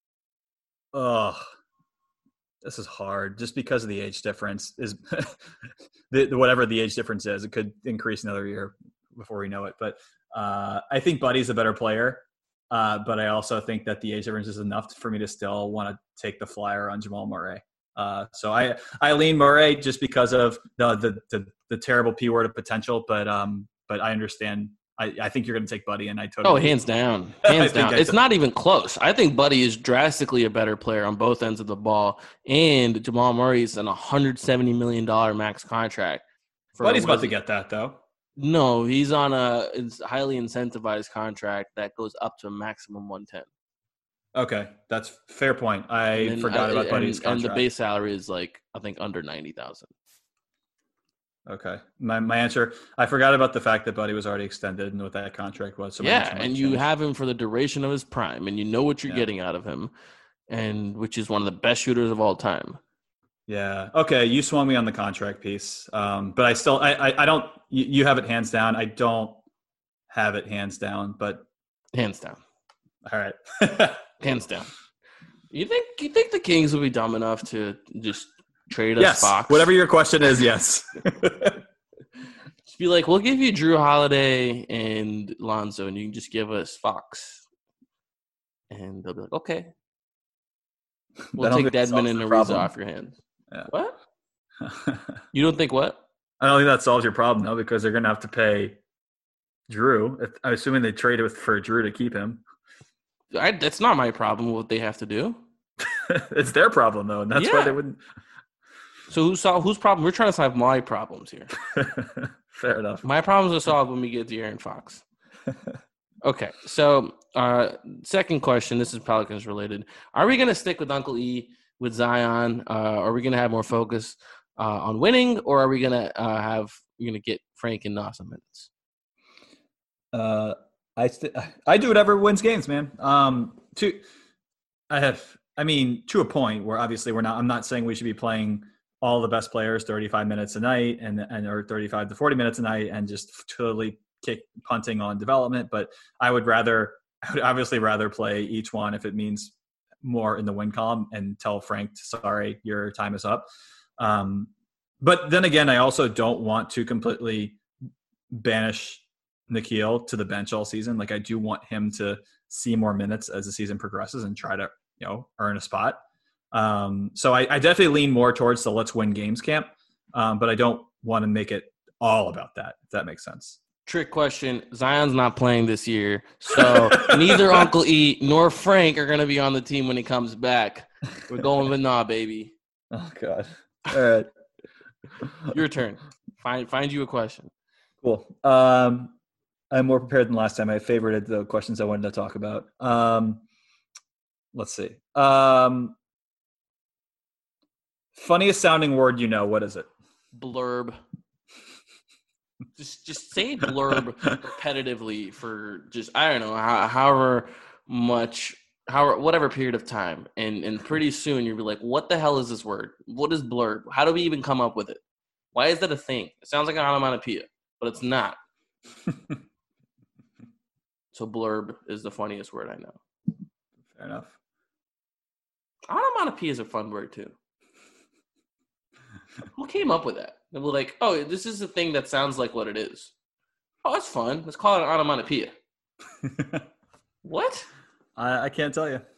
This is hard just because of the age difference is whatever the age difference is. It could increase another year before we know it. But I think Buddy's a better player. But I also think that the age difference is enough for me to still want to take the flyer on Jamal Murray. So I lean Murray just because of the terrible P word of potential, but I understand. I think you're going to take Buddy, and I totally. Oh, hands down, hands down. It's not even close. I think Buddy is drastically a better player on both ends of the ball, and Jamal Murray is an $170 million max contract. Buddy's about to get that though. No, he's on a highly incentivized contract that goes up to a maximum 110. Okay, that's fair point. I forgot about Buddy's contract. And the base salary is like I think under 90,000. Okay, my answer. I forgot about the fact that Buddy was already extended and what that contract was. So yeah, and you have him for the duration of his prime, and you know what you're getting out of him, and which is one of the best shooters of all time. Yeah. Okay, you swung me on the contract piece, but I still I don't. You have it hands down. I don't have it hands down, but hands down. All right. Hands down. You think the Kings will be dumb enough to just trade us Fox? Whatever your question is, yes. Just be like, we'll give you Drew Holiday and Lonzo, and you can just give us Fox. And they'll be like, okay. We'll take Dedmon and Ariza off your hands. Yeah. What? You don't think what? I don't think that solves your problem, though, because they're going to have to pay Drew. I'm assuming they traded for Drew to keep him. That's not my problem, what they have to do. It's their problem, though, and that's why they wouldn't. So whose problem? We're trying to solve my problems here. Fair enough. My problems are solved when we get to Aaron Fox. Okay, so second question. This is Pelicans related. Are we going to stick with Uncle E with Zion? Are we going to have more focus on winning, or are we going to get Frank and Nas minutes? I do whatever wins games, man. To a point where obviously I'm not saying we should be playing all the best players 35 minutes a night and or 35 to 40 minutes a night and just totally punting on development. But I would obviously rather play each one if it means more in the win column and tell Frank, sorry, your time is up. But then again, I also don't want to completely banish Nickeil to the bench all season. Like, I do want him to see more minutes as the season progresses and try to, earn a spot. So I definitely lean more towards the let's win games camp. But I don't want to make it all about that, if that makes sense. Trick question. Zion's not playing this year. So neither Uncle E nor Frank are going to be on the team when he comes back. We're going with Nah, baby. Oh, God. All right. Your turn. Find you a question. Cool. I'm more prepared than last time. I favorited the questions I wanted to talk about. Let's see. Funniest sounding word what what is it? Blurb. Just say blurb repetitively for just, I don't know, whatever period of time. And pretty soon you'll be like, what the hell is this word? What is blurb? How do we even come up with it? Why is that a thing? It sounds like an onomatopoeia, but it's not. So blurb is the funniest word I know. Fair enough. Onomatopoeia is a fun word too. Who came up with that? They were like, oh, this is a thing that sounds like what it is. Oh, that's fun. Let's call it an onomatopoeia. What? I can't tell you.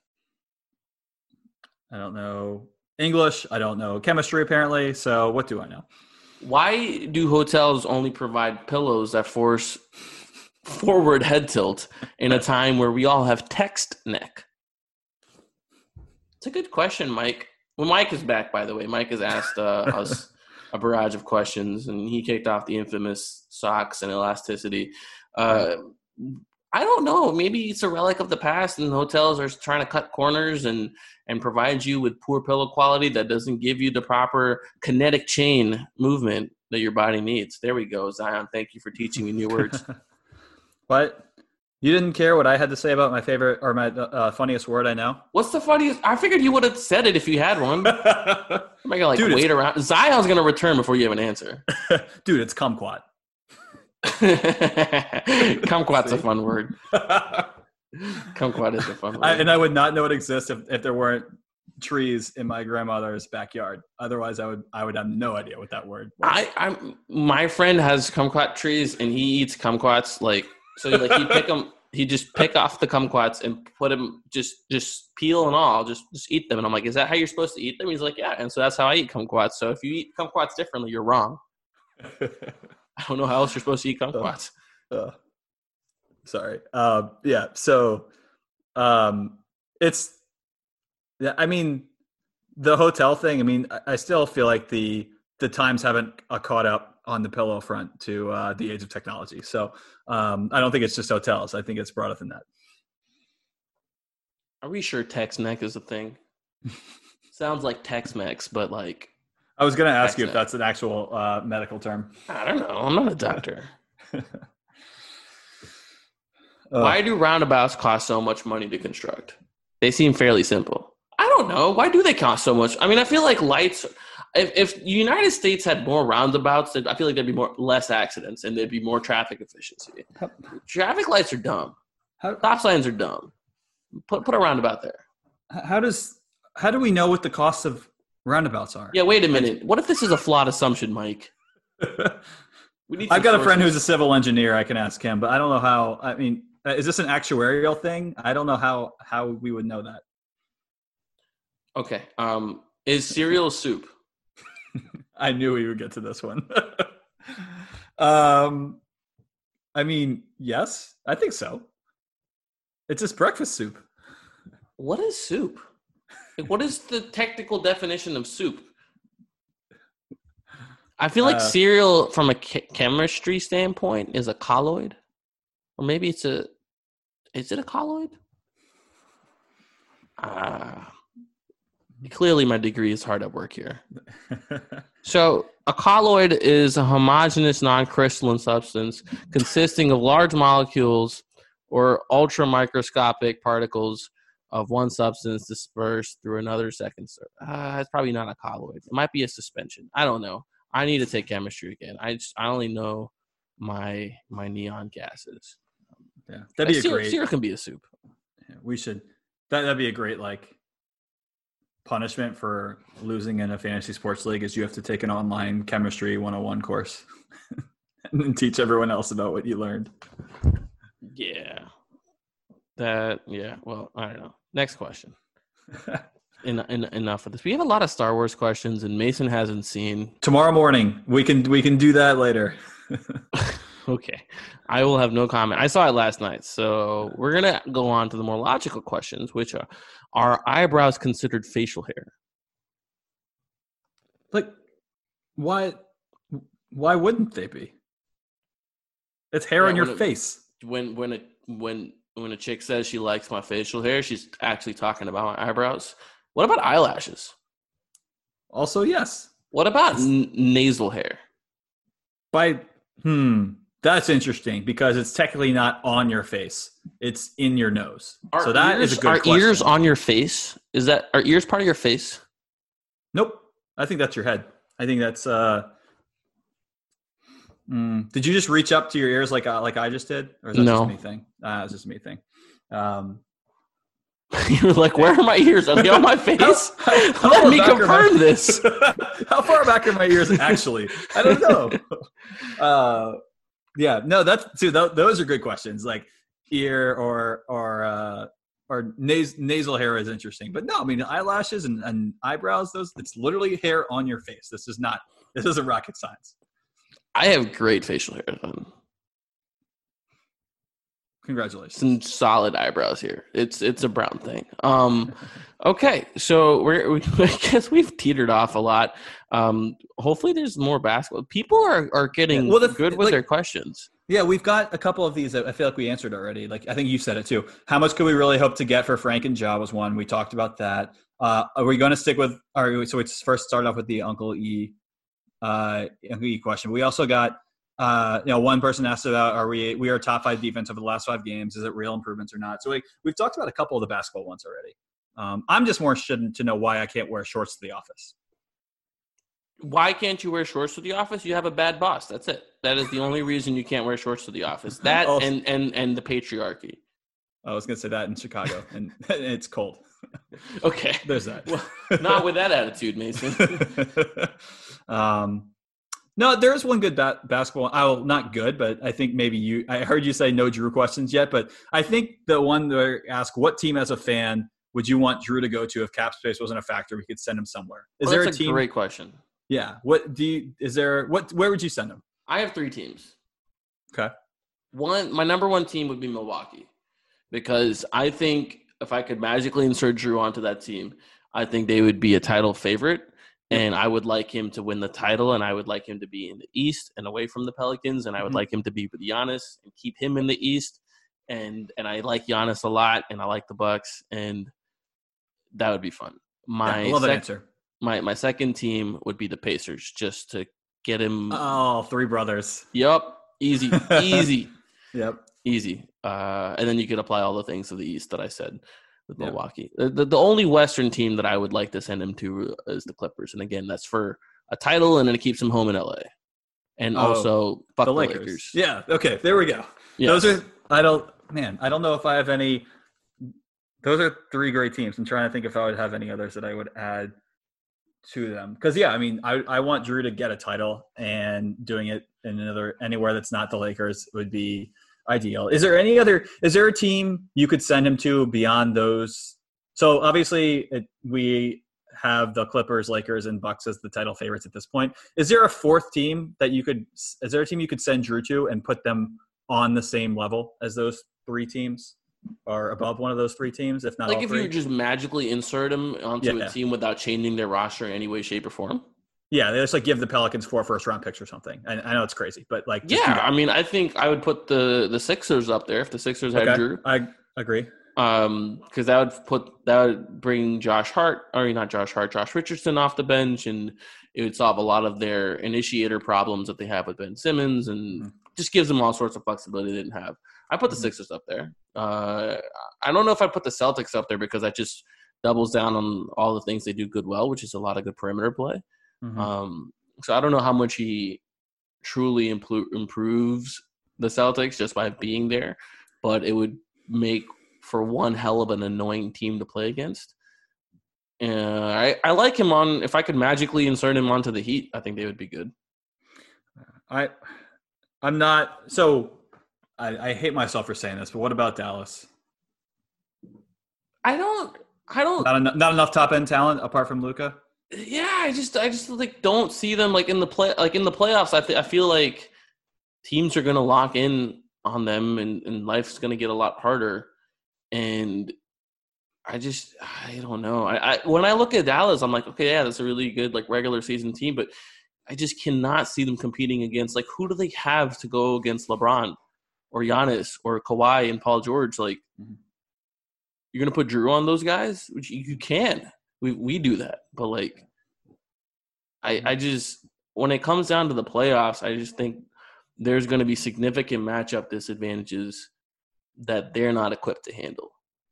I don't know English. I don't know chemistry, apparently. So what do I know? Why do hotels only provide pillows that force forward head tilt in a time where we all have text neck? It's a good question, Mike. Well, Mike is back, by the way. Mike has asked us a barrage of questions, and he kicked off the infamous socks and elasticity. I don't know. Maybe it's a relic of the past, and hotels are trying to cut corners and provide you with poor pillow quality that doesn't give you the proper kinetic chain movement that your body needs. There we go, Zion. Thank you for teaching me new words. What? You didn't care what I had to say about my favorite or my funniest word I know? What's the funniest? I figured you would have said it if you had one. I'm not going to wait around. Zion's going to return before you have an answer. Dude, it's kumquat. Kumquat's a fun word. Kumquat is a fun word. And I would not know it exists if there weren't trees in my grandmother's backyard. Otherwise, I would have no idea what that word was. My friend has kumquat trees, and he eats kumquats he'd pick them. He'd just pick off the kumquats and put them just peel and all, just eat them. And I'm like, is that how you're supposed to eat them? He's like, yeah. And so that's how I eat kumquats. So if you eat kumquats differently, you're wrong. I don't know how else you're supposed to eat kumquats. Sorry. Yeah. So it's. I mean, the hotel thing. I mean, I still feel like the times haven't caught up on the pillow front to the age of technology. So I don't think it's just hotels. I think it's broader than that. Are we sure Tex-Mex is a thing? Sounds like Tex-Mex, but like. I was going to ask you if that's an actual medical term. I don't know. I'm not a doctor. Why do roundabouts cost so much money to construct? They seem fairly simple. I don't know. Why do they cost so much? I mean, I feel like lights. If the United States had more roundabouts, I feel like there'd be less accidents and there'd be more traffic efficiency. Traffic lights are dumb. Stop signs are dumb. Put a roundabout there. How do we know what the costs of roundabouts are? Yeah, wait a minute. What if this is a flawed assumption, Mike? I've got a friend who's a civil engineer. I can ask him, but I don't know how. I mean, is this an actuarial thing? I don't know how we would know that. Okay. Is cereal soup? I knew we would get to this one. I mean, yes, I think so. It's just breakfast soup. What is soup? Like, what is the technical definition of soup? I feel like cereal, from a chemistry standpoint, is a colloid, or maybe is it a colloid? Clearly, my degree is hard at work here. So, a colloid is a homogeneous, non-crystalline substance consisting of large molecules or ultramicroscopic particles of one substance dispersed through another second. It's probably not a colloid. It might be a suspension. I don't know. I need to take chemistry again. I only know my neon gases. Yeah, that'd be cereal can be a soup. Yeah, we should. That'd be a great punishment for losing in a fantasy sports league is you have to take an online chemistry 101 course and then teach everyone else about what you learned. Yeah. Well, I don't know. Next question. Enough of this. We have a lot of Star Wars questions, and Mason hasn't seen. Tomorrow morning, we can do that later. Okay. I will have no comment. I saw it last night, so we're going to go on to the more logical questions, which are eyebrows considered facial hair? Why wouldn't they be? It's hair on your face. When a chick says she likes my facial hair, she's actually talking about my eyebrows. What about eyelashes? Also, yes. What about nasal hair? That's interesting because it's technically not on your face. It's in your nose. So that is a good question. Are ears on your face? Are ears part of your face? Nope. I think that's your head. I think that's did you just reach up to your ears like I just did? Or is that just a me thing? It's just a me thing. You're like, where are my ears? Are they on my face? Let me confirm this. How far back are my ears actually? I don't know. Yeah, no, those are good questions. Like ear or nasal hair is interesting, but no, I mean eyelashes and eyebrows. It's literally hair on your face. This isn't rocket science. I have great facial hair. Congratulations. Some solid eyebrows here. It's a brown thing. Okay, so I guess we've teetered off a lot. Hopefully there's more basketball. People are getting good with their questions. Yeah, we've got a couple of these that I feel like we answered already. Like I think you said it too. How much could we really hope to get for Frank and Ja was one. We talked about that. Are we going to stick with so we first start off with the Uncle E question. We also got one person asked about we are top 5 defense over the last 5 games. Is it real improvements or not? So we've talked about a couple of the basketball ones already. I'm just more interested to know why I can't wear shorts to the office. Why can't you wear shorts to the office? You have a bad boss. That's it. That is the only reason you can't wear shorts to the office. That and the patriarchy. I was going to say that in Chicago, and it's cold. Okay. There's that. Well, not with that attitude, Mason. No, there's one good basketball. Not good, but I think maybe I heard you say no Drew questions yet, but I think the one that I ask, what team as a fan would you want Drew to go to if cap space wasn't a factor? We could send him somewhere. Is there a team? Great question. Yeah. Where would you send him? I have 3 teams. Okay. My number 1 team would be Milwaukee, because I think if I could magically insert Drew onto that team, I think they would be a title favorite. And I would like him to win the title, and I would like him to be in the East and away from the Pelicans, and I would like him to be with Giannis and keep him in the East. And I like Giannis a lot, and I like the Bucks, and that would be fun. I love that answer. My second team would be the Pacers, just to get him. Oh, 3 brothers. Yep, easy. Yep, easy. And then you could apply all the things of the East that I said. With Milwaukee. The only Western team that I would like to send him to is the Clippers. And again, that's for a title, and then it keeps him home in LA. And also fuck the Lakers. Yeah, okay, there we go. Yes. Those are I don't know if I have any. Those are 3 great teams. I'm trying to think if I would have any others that I would add to them. Because I want Drew to get a title, and doing it in anywhere that's not the Lakers would be ideal. Is there a team you could send him to beyond those? So obviously we have the Clippers, Lakers, and Bucks as the title favorites at this point. Is there a 4th team is there a team you could send Drew to and put them on the same level as those 3 teams, or above one of those 3 teams, if not all 3? If you just magically insert him onto a team without changing their roster in any way, shape, or form? Yeah, they just like give the Pelicans 4 first-round picks or something. I know it's crazy, but like, just do Yeah, that. I mean, I think I would put the Sixers up there if the Sixers had Drew. I agree. Because that would bring Josh Richardson off the bench, and it would solve a lot of their initiator problems that they have with Ben Simmons, and just gives them all sorts of flexibility they didn't have. I put the Sixers up there. I don't know if I put the Celtics up there because that just doubles down on all the things they do well, which is a lot of good perimeter play. So I don't know how much he truly improves the Celtics just by being there, but it would make for one hell of an annoying team to play against. I like him on. If I could magically insert him onto the Heat, I think they would be good. I'm not. So I hate myself for saying this, but what about Dallas? I don't. Not enough top end talent apart from Luka. Yeah, I just like don't see them like in the playoffs. I feel like teams are gonna lock in on them, and life's gonna get a lot harder. And I don't know. I when I look at Dallas, I'm like, okay, yeah, that's a really good like regular season team, but I just cannot see them competing against like who do they have to go against LeBron or Giannis or Kawhi and Paul George? Like, you're gonna put Drew on those guys, which you can. We do that, but like, I just when it comes down to the playoffs, I just think there's going to be significant matchup disadvantages that they're not equipped to handle,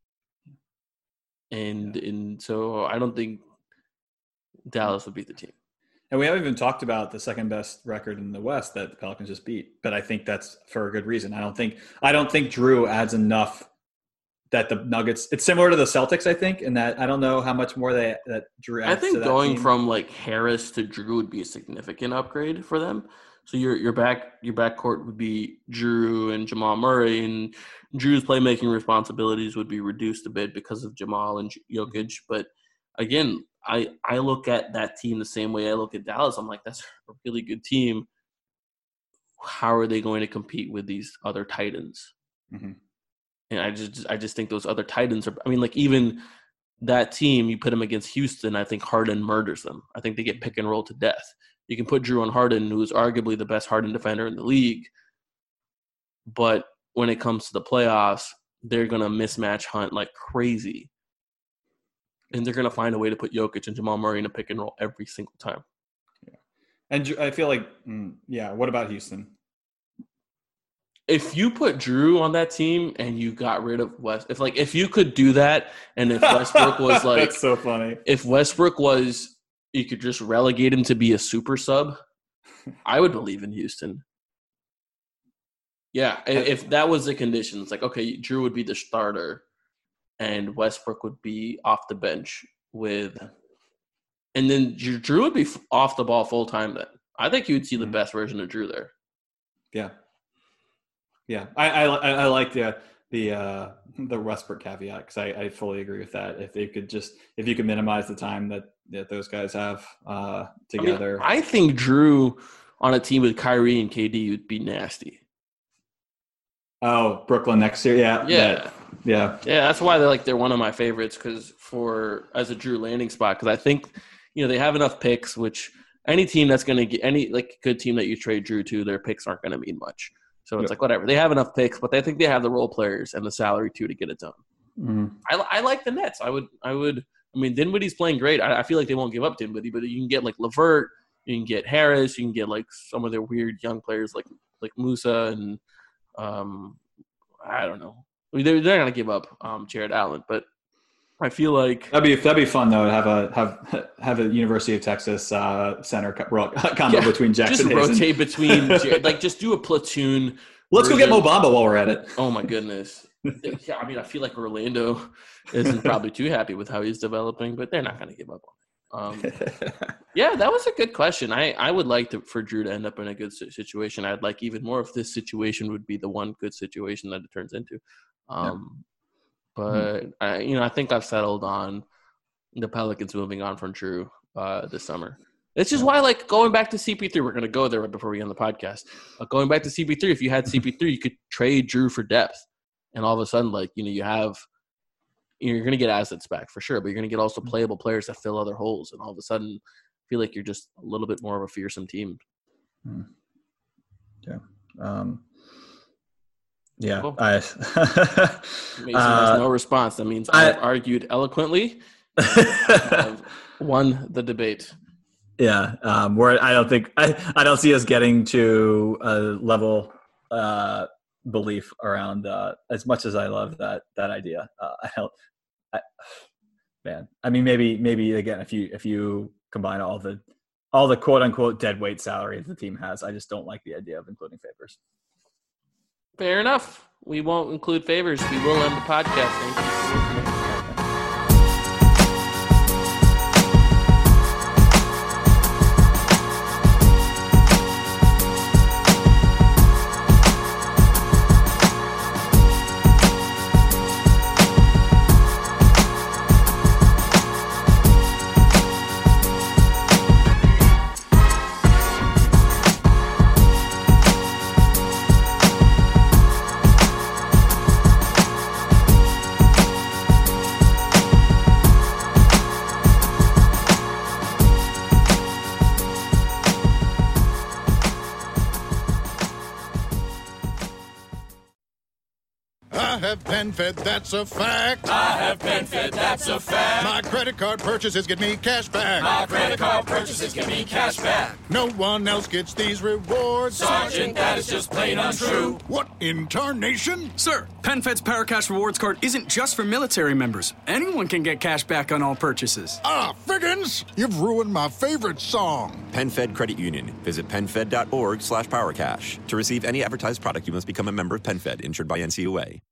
and so I don't think Dallas would beat the team. And we haven't even talked about the second best record in the West that the Pelicans just beat, but I think that's for a good reason. I don't think Drew adds enough. That the Nuggets, it's similar to the Celtics, I think, in that I don't know how much more that Drew adds. I think to that going team. from like Harris to Drew would be a significant upgrade for them. So your backcourt would be Drew and Jamal Murray, and Drew's playmaking responsibilities would be reduced a bit because of Jamal and Jokic. But again, I look at that team the same way I look at Dallas. I'm like, that's a really good team. How are they going to compete with these other Titans? Mm-hmm. And I just think those other Titans are – I mean, like even that team, you put them against Houston, I think Harden murders them. I think they get pick and roll to death. You can put Drew on Harden, who's arguably the best Harden defender in the league. But when it comes to the playoffs, they're going to mismatch hunt like crazy. And they're going to find a way to put Jokic and Jamal Murray in a pick and roll every single time. Yeah. And I feel like, what about Houston? If you put Drew on that team and you got rid of West, if you could do that, and if Westbrook was like, that's so funny. If Westbrook was, you could just relegate him to be a super sub, I would believe in Houston. Yeah, if that was the conditions, like okay, Drew would be the starter, and Westbrook would be off the bench and then Drew would be off the ball full time. Then I think you would see the best version of Drew there. Yeah. Yeah, I like the Westbrook caveat because I fully agree with that. If you could minimize the time that those guys have together. I think Drew on a team with Kyrie and KD would be nasty. Oh, Brooklyn next year, yeah. That's why they're one of my favorites as a Drew landing spot because I think they have enough picks. Which any team that's going to get any like good team that you trade Drew to, their picks aren't going to mean much. So it's like whatever. They have enough picks, but I think they have the role players and the salary too to get it done. Mm-hmm. I like the Nets. I mean, Dinwiddie's playing great. I feel like they won't give up Dinwiddie, but you can get like LeVert, you can get Harris, you can get like some of their weird young players like Musa and I don't know. I mean, they're not gonna give up Jared Allen, but I feel like that'd be fun though to have a University of Texas center combo between Jackson. Just rotate between like just do a platoon. Let's go get Mo Bamba while we're at it. Oh my goodness. Yeah, I mean I feel like Orlando isn't probably too happy with how he's developing, but they're not going to give up on him. Yeah, that was a good question. I would like for Drew to end up in a good situation. I'd like even more if this situation would be the one good situation that it turns into. But I think I've settled on the Pelicans moving on from Drew this summer. It's just why, like, going back to CP3, we're going to go there right before we end the podcast. Going back to CP3, if you had CP3, you could trade Drew for depth. And all of a sudden, like, you're going to get assets back for sure, but you're going to get also playable players that fill other holes. And all of a sudden, feel like you're just a little bit more of a fearsome team. Yeah. Cool. Mason has no response. That means I've argued eloquently. I've won the debate. Yeah. Where I don't see us getting to a level belief around as much as I love that idea. I mean, maybe again, if you combine all the quote unquote dead weight salary the team has, I just don't like the idea of including Favors. Fair enough. We won't include Favors. We will end the podcast. Thank you for listening. PenFed, that's a fact. I have PenFed, that's a fact. My credit card purchases get me cash back. My credit card purchases get me cash back. No one else gets these rewards. Sergeant, that is just plain untrue. What in tarnation? Sir, PenFed's PowerCash Rewards Card isn't just for military members. Anyone can get cash back on all purchases. Ah, Figgins, you've ruined my favorite song. PenFed Credit Union. Visit PenFed.org/PowerCash. To receive any advertised product, you must become a member of PenFed, insured by NCUA.